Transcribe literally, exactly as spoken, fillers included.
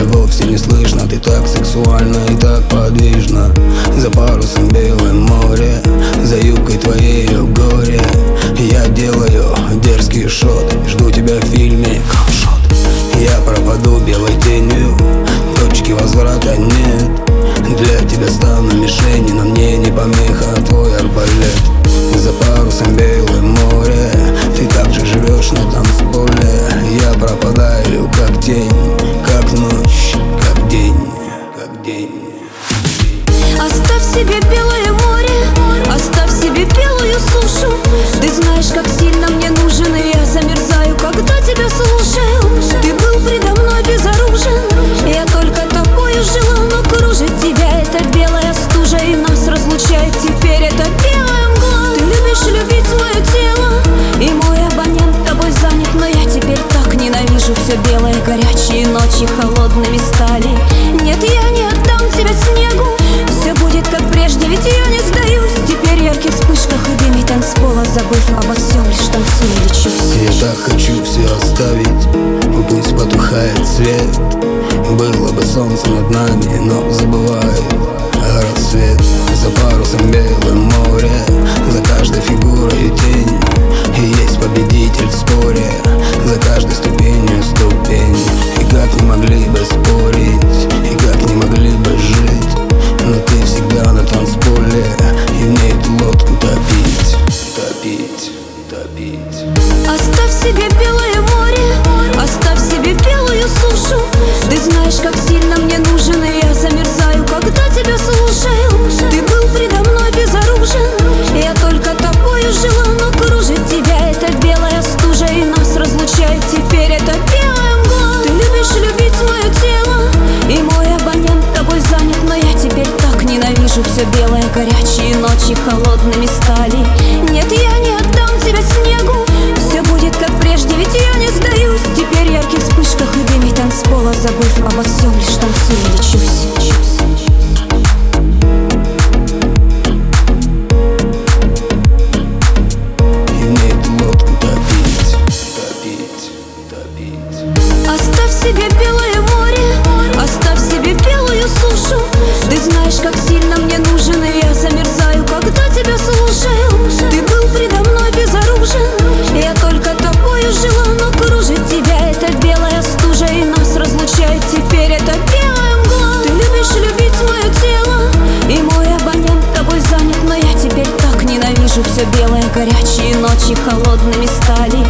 вовсе не слышно. Ты так сексуальна и так подвижна. За парусом белое море, за юбкой твоею горе. Я делаю дерзкий шот, жду тебя в фильме «Камшот». Я пропаду белой тенью, точки возврата нет. Для тебя стану мишенью, но мне не помеха твой арбалет. За парусом белое море, ты также живешь на танцполе. Я пропадаю как тень, как ночь, как день, как день. Оставь себе белое море, оставь себе белую сушу. Ты знаешь, как сильно мне нужен, и я замерзаю, когда тебя слушаю. Ты был предо мной безоружен, я только тобою жила, но кружит тебя эта белая стужа, и нас разлучает теперь эта белая мгла. Ты любишь любить свое тело, и мой абонент тобой занят, но я теперь так ненавижу все белое, горячие ночи холодными стали. Нет, я не отдам тебя снегу, все будет как прежде, ведь я не сдаюсь. Теперь в ярких вспышках и дыме танцпола, забыв обо всем, лишь танцую и лечусь. Я так хочу все оставить, пусть потухает свет. Было бы солнце над нами, но забываю рассвет. За парусом белое море, за каждой фигурой тень. И есть победитель в споре, за каждой ступенью ступень. И как не могли бы спорить, и как не могли бы жить, но ты всегда на танцполе, и мне эту лодку топить, топить, топить. Оставь себе белое море, оставь себе белую сушу. Ты знаешь, как сильно мне нужен, и я замерзаю, когда тебя слушаю. Ты был предо мной безоружен, я только тобою жила, но кружит тебя эта белая стужа, и нас разлучает теперь эта белая мгла. Ты любишь любить свое тело, и мой абонент тобой занят, но я теперь так ненавижу все белое, горячие ночи холодными стали. Нет, я не отдам тебя снегу, все будет как прежде, ведь я не сдаюсь. Теперь в ярких вспышках и дыме танцпола, забыв обо всем, лишь танцую и лечусь. Оставь себе белое море, оставь себе белую сушу. Ты знаешь, как сильно мне нужен, и я замерзаю, когда тебя слушаю. Ты был предо мной безоружен, я только тобою жила, но кружит тебя эта белая стужа, и нас разлучает теперь эта белая мгла. Ты любишь любить свое тело, и мой абонент тобой занят, но я теперь так ненавижу все белое, горячие ночи холодными стали.